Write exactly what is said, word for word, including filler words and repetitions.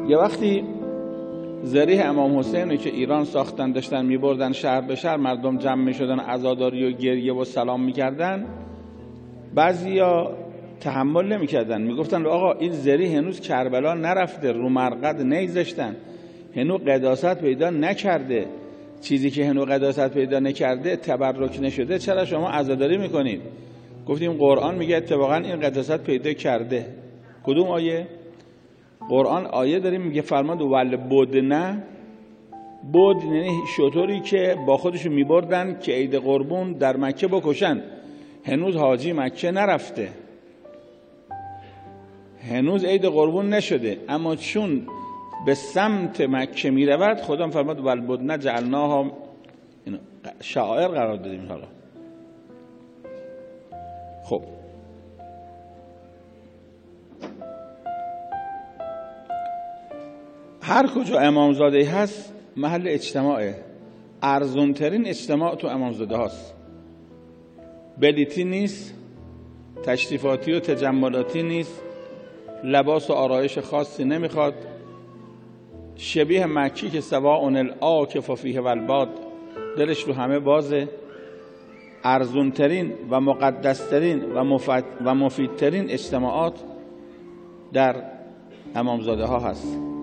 یه وقتی ذریح امام حسین که ایران ساختن داشتن میبردن شهر به شهر، مردم جمع میشدن عزاداری و گریه و سلام میکردن، بعضیا تحمل نمیکردن، میگفتن آقا این ذریح هنوز کربلا نرفته، رو مرقد نیزشتن، هنوز قداست پیدا نکرده، چیزی که هنوز قداست پیدا نکرده تبرک نشده، چرا شما عزاداری میکنید؟ گفتیم قرآن میگه اتفاقا این قداست پیدا کرده. کدوم آیه؟ قرآن آیه داریم میگه فرماد ول بدنه، بود یعنی شطوری که با خودشون میبردن که عید قربون در مکه بکشن. هنوز حاجی مکه نرفته، هنوز عید قربون نشده، اما چون به سمت مکه میرود خدا فرماد ول بدنه جعلناها شعائر قرار دادیم. حالا خب هر کجا امامزاده هست محل اجتماعه. ارزونترین اجتماع تو امامزاده هاست، بلیتی نیست، تشریفاتی و تجملاتی نیست، لباس و آرایش خاصی نمیخواد، شبیه مکی که سواء العاکف فیه و الباد، دلش رو همه بازه. ارزونترین و مقدسترین و مفیدترین اجتماعات در امامزاده ها هست.